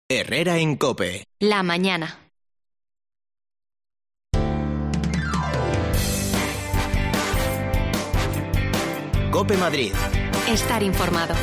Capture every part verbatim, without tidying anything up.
Herrera en COPE. La mañana. COPE Madrid. Estar informado.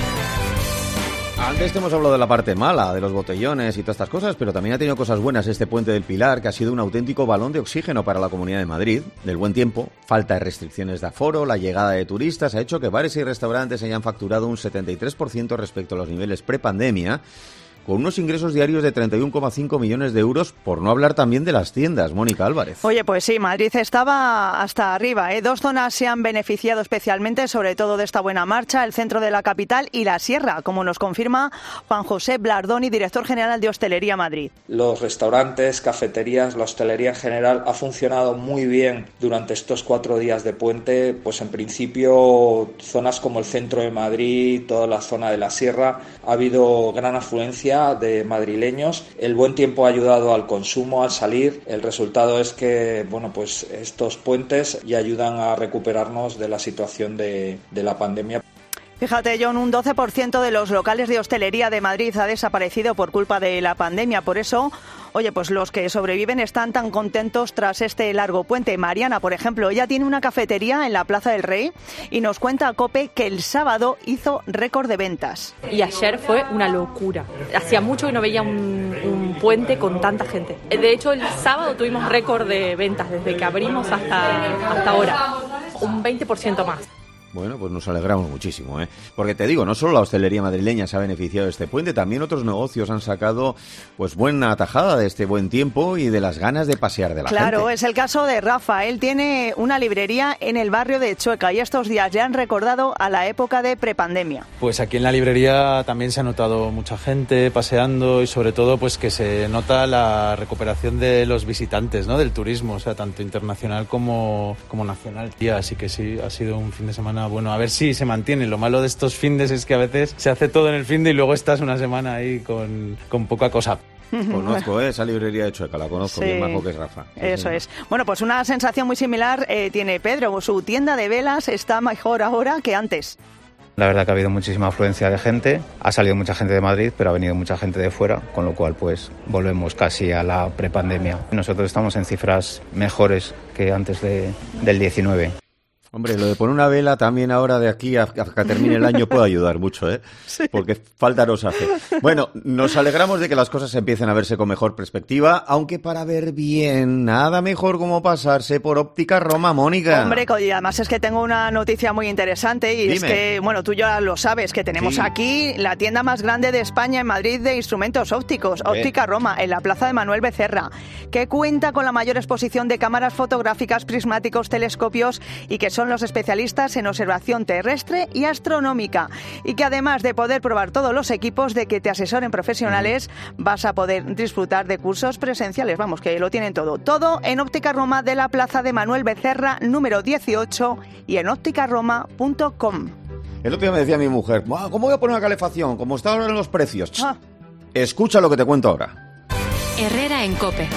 Antes te hemos hablado de la parte mala, de los botellones y todas estas cosas, pero también ha tenido cosas buenas este Puente del Pilar, que ha sido un auténtico balón de oxígeno para la Comunidad de Madrid. Del buen tiempo, falta de restricciones de aforo, la llegada de turistas ha hecho que bares y restaurantes hayan facturado un setenta y tres por ciento respecto a los niveles prepandemia, con unos ingresos diarios de treinta y uno coma cinco millones de euros, por no hablar también de las tiendas. Mónica Álvarez. Oye, pues sí, Madrid estaba hasta arriba, ¿eh? Dos zonas se han beneficiado especialmente, sobre todo de esta buena marcha, el centro de la capital y la sierra, como nos confirma Juan José Blardoni, director general de Hostelería Madrid. Los restaurantes, cafeterías, la hostelería en general ha funcionado muy bien durante estos cuatro días de puente. Pues en principio, zonas como el centro de Madrid, toda la zona de la sierra, ha habido gran afluencia de madrileños. El buen tiempo ha ayudado al consumo, al salir. El resultado es que, bueno, pues estos puentes ya ayudan a recuperarnos de la situación de, de la pandemia. Fíjate, John, un doce por ciento de los locales de hostelería de Madrid ha desaparecido por culpa de la pandemia. Por eso, oye, pues los que sobreviven están tan contentos tras este largo puente. Mariana, por ejemplo, ella tiene una cafetería en la Plaza del Rey y nos cuenta a COPE que el sábado hizo récord de ventas. Y ayer fue una locura. Hacía mucho que no veía un, un puente con tanta gente. De hecho, el sábado tuvimos récord de ventas desde que abrimos hasta, hasta ahora. Un veinte por ciento más. Bueno, pues nos alegramos muchísimo, ¿eh? Porque te digo, no solo la hostelería madrileña se ha beneficiado de este puente, también otros negocios han sacado pues buena tajada de este buen tiempo y de las ganas de pasear de la claro, gente. Claro, es el caso de Rafa. Él tiene una librería en el barrio de Chueca y estos días le han recordado a la época de prepandemia. Pues aquí en la librería también se ha notado mucha gente paseando y sobre todo pues que se nota la recuperación de los visitantes, ¿no? Del turismo, o sea, tanto internacional como, como nacional. Y así que sí, ha sido un fin de semana bueno, a ver si se mantiene. Lo malo de estos findes es que a veces se hace todo en el finde y luego estás una semana ahí con, con poca cosa. Conozco ¿eh? esa librería de Chueca, la conozco, sí, bien majo que es Rafa. Eso sí. es. Bueno, pues una sensación muy similar eh, tiene Pedro. Su tienda de velas está mejor ahora que antes. La verdad que ha habido muchísima afluencia de gente, ha salido mucha gente de Madrid, pero ha venido mucha gente de fuera, con lo cual pues volvemos casi a la prepandemia. Nosotros estamos en cifras mejores que antes de, del diecinueve. Hombre, lo de poner una vela también ahora de aquí a que termine el año puede ayudar mucho, ¿eh? Sí. Porque falta nos hace. Bueno, nos alegramos de que las cosas empiecen a verse con mejor perspectiva, aunque para ver bien, nada mejor como pasarse por Óptica Roma, Mónica. Hombre, y además es que tengo una noticia muy interesante y Dime. es que, bueno, tú ya lo sabes, que tenemos sí. aquí la tienda más grande de España en Madrid de instrumentos ópticos, ¿Qué? Óptica Roma, en la Plaza de Manuel Becerra, que cuenta con la mayor exposición de cámaras fotográficas, prismáticos, telescopios y que son los especialistas en observación terrestre y astronómica, y que además de poder probar todos los equipos, de que te asesoren profesionales, vas a poder disfrutar de cursos presenciales, vamos, que lo tienen todo, todo en Óptica Roma de la Plaza de Manuel Becerra número dieciocho y en óptica roma punto com. El otro día me decía mi mujer, ¿cómo voy a poner una calefacción? ¿Cómo están ahora los precios? Ah. Escucha lo que te cuento ahora. Herrera en COPE.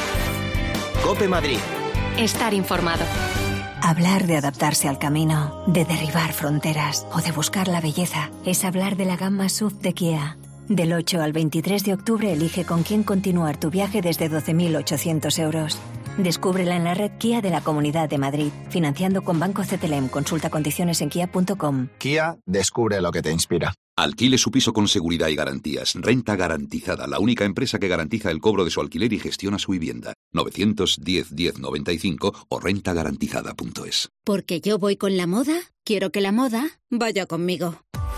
COPE Madrid. Estar informado. Hablar de adaptarse al camino, de derribar fronteras o de buscar la belleza es hablar de la gama S U V de Kia. Del ocho al veintitrés de octubre elige con quién continuar tu viaje desde doce mil ochocientos euros. Descúbrela en la red Kia de la Comunidad de Madrid, financiando con Banco C T L M. Consulta condiciones en kia punto com. Kia, descubre lo que te inspira. Alquile su piso con seguridad y garantías. Renta Garantizada, la única empresa que garantiza el cobro de su alquiler y gestiona su vivienda. novecientos diez diez noventa y cinco o renta garantizada punto es. Porque yo voy con la moda, quiero que la moda vaya conmigo.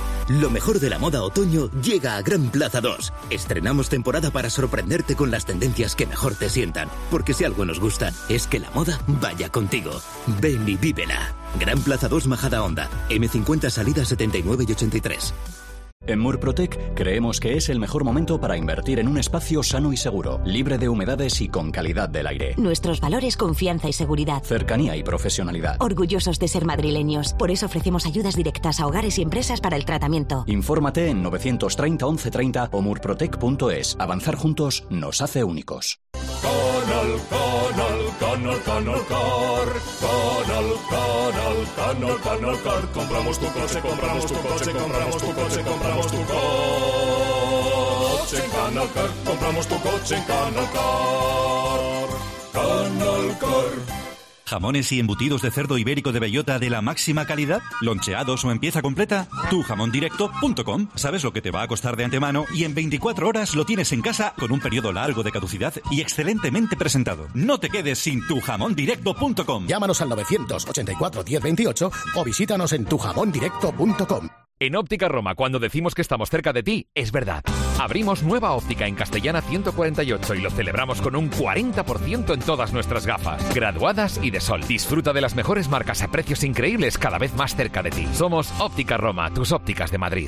Lo mejor de la moda otoño llega a Gran Plaza dos. Estrenamos temporada para sorprenderte con las tendencias que mejor te sientan. Porque si algo nos gusta, es que la moda vaya contigo. Ven y vívela. Gran Plaza dos Majada Honda. eme cincuenta salida setenta y nueve y ochenta y tres. En Murprotec creemos que es el mejor momento para invertir en un espacio sano y seguro, libre de humedades y con calidad del aire. Nuestros valores: confianza y seguridad. Cercanía y profesionalidad. Orgullosos de ser madrileños. Por eso ofrecemos ayudas directas a hogares y empresas para el tratamiento. Infórmate en novecientos treinta once treinta o murprotec punto es. Avanzar juntos nos hace únicos. Canal, canal, canal, canal car. Canal, canal, canal, canal car. Compramos tu coche, compramos tu coche, compramos tu coche, compramos tu coche. coche en Canalcar. Compramos tu coche en Canalcar. Canalcar. ¿Jamones y embutidos de cerdo ibérico de bellota de la máxima calidad? ¿Loncheados o en pieza completa? tu jamón directo punto com. Sabes lo que te va a costar de antemano y en veinticuatro horas lo tienes en casa con un periodo largo de caducidad y excelentemente presentado. No te quedes sin tu jamón directo punto com. Llámanos al novecientos ochenta y cuatro diez veintiocho o visítanos en tu jamón directo punto com. En Óptica Roma, cuando decimos que estamos cerca de ti, es verdad. Abrimos nueva óptica en Castellana ciento cuarenta y ocho y lo celebramos con un cuarenta por ciento en todas nuestras gafas, graduadas y de sol. Disfruta de las mejores marcas a precios increíbles cada vez más cerca de ti. Somos Óptica Roma, tus ópticas de Madrid.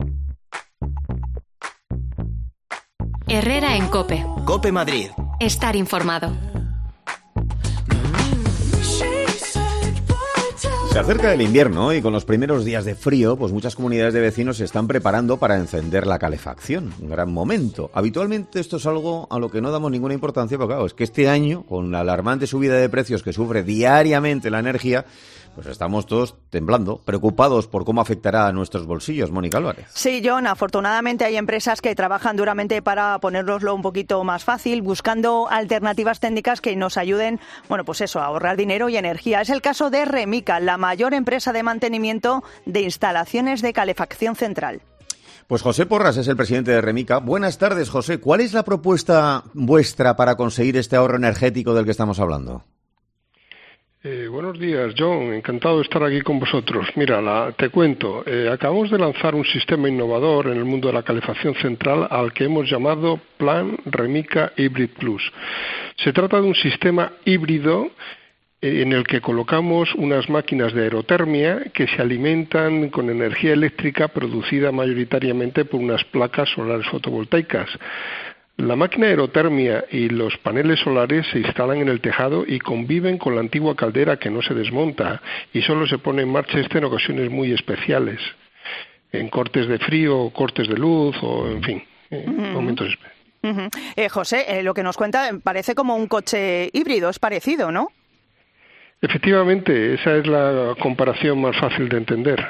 Herrera en COPE. COPE Madrid. Estar informado. Se acerca el invierno y con los primeros días de frío, pues muchas comunidades de vecinos se están preparando para encender la calefacción. Un gran momento. Habitualmente esto es algo a lo que no damos ninguna importancia, pero claro, es que este año, con la alarmante subida de precios que sufre diariamente la energía, pues estamos todos temblando, preocupados por cómo afectará a nuestros bolsillos. Mónica Álvarez. Sí, John, afortunadamente hay empresas que trabajan duramente para ponérnoslo un poquito más fácil, buscando alternativas técnicas que nos ayuden, bueno, pues eso, a ahorrar dinero y energía. Es el caso de Remica, la mayor empresa de mantenimiento de instalaciones de calefacción central. Pues José Porras es el presidente de Remica. Buenas tardes, José. ¿Cuál es la propuesta vuestra para conseguir este ahorro energético del que estamos hablando? Eh, buenos días, John. Encantado de estar aquí con vosotros. Mira, la, te cuento. Eh, acabamos de lanzar un sistema innovador en el mundo de la calefacción central al que hemos llamado Plan Remica Hybrid Plus. Se trata de un sistema híbrido eh, en el que colocamos unas máquinas de aerotermia que se alimentan con energía eléctrica producida mayoritariamente por unas placas solares fotovoltaicas. La máquina de aerotermia y los paneles solares se instalan en el tejado y conviven con la antigua caldera que no se desmonta y solo se pone en marcha este en ocasiones muy especiales, en cortes de frío, cortes de luz o, en fin, en momentos especiales. Uh-huh. eh, José, eh, lo que nos cuenta parece como un coche híbrido, es parecido, ¿no? Efectivamente, esa es la comparación más fácil de entender.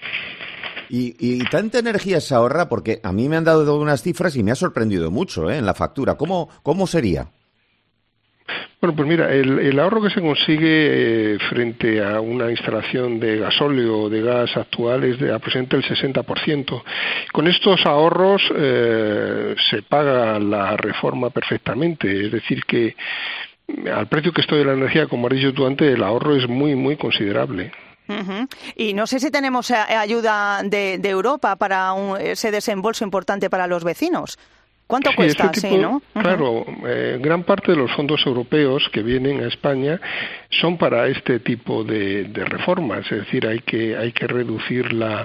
Y, y tanta energía se ahorra, porque a mí me han dado unas cifras y me ha sorprendido mucho, ¿eh? En la factura. ¿Cómo, cómo sería? Bueno, pues mira, el, el ahorro que se consigue eh, frente a una instalación de gasóleo o de gas actual es de aproximadamente el sesenta por ciento. Con estos ahorros eh, se paga la reforma perfectamente, es decir que al precio que estoy de la energía, como has dicho tú antes, el ahorro es muy, muy considerable. Uh-huh. Y no sé si tenemos ayuda de, de Europa para un, ese desembolso importante para los vecinos. ¿Cuánto sí, cuesta? Este tipo, sí, ¿no? Uh-huh. Claro, eh, gran parte de los fondos europeos que vienen a España son para este tipo de, de reformas. Es decir, hay que hay que reducir la,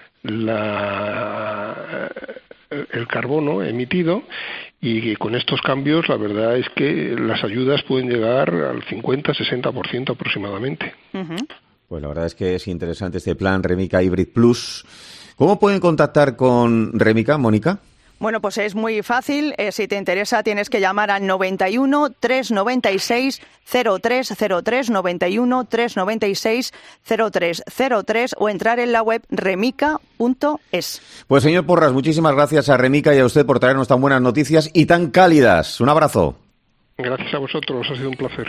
la el carbono emitido y con estos cambios la verdad es que las ayudas pueden llegar al cincuenta a sesenta por ciento aproximadamente. Uh-huh. Pues la verdad es que es interesante este plan Remica Hybrid Plus. ¿Cómo pueden contactar con Remica, Mónica? Bueno, pues es muy fácil. Eh, si te interesa, tienes que llamar al noventa y uno, trescientos noventa y seis, cero tres cero tres, noventa y uno, trescientos noventa y seis, cero tres cero tres o entrar en la web remica punto es. Pues señor Porras, muchísimas gracias a Remica y a usted por traernos tan buenas noticias y tan cálidas. Un abrazo. Gracias a vosotros, ha sido un placer.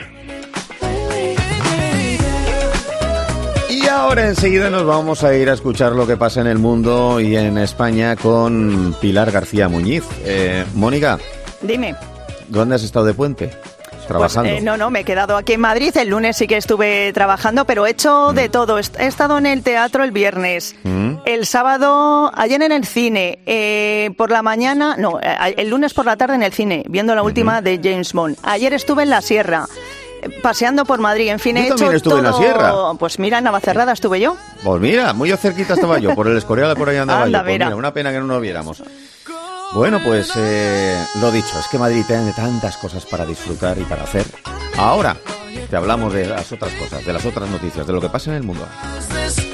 Y ahora enseguida nos vamos a ir a escuchar lo que pasa en el mundo y en España con Pilar García Muñiz. Eh, Mónica. Dime. ¿Dónde has estado de puente? Trabajando. Pues, eh, no, no, me he quedado aquí en Madrid. El lunes sí que estuve trabajando, pero he hecho mm. de todo. He estado en el teatro el viernes, mm. el sábado, ayer en el cine, eh, por la mañana, no, el lunes por la tarde en el cine, viendo la última mm. de James Bond. Ayer estuve en la Sierra, paseando por Madrid, en fin, yo he hecho también estuve todo. En la Sierra. Pues mira, en Navacerrada estuve yo. Pues mira, muy cerquita estaba yo, por el Escorial por ahí andaba Anda, yo. Pues mira, una pena que no nos viéramos. Bueno, pues eh, lo dicho, es que Madrid tiene tantas cosas para disfrutar y para hacer. Ahora te hablamos de las otras cosas, de las otras noticias, de lo que pasa en el mundo.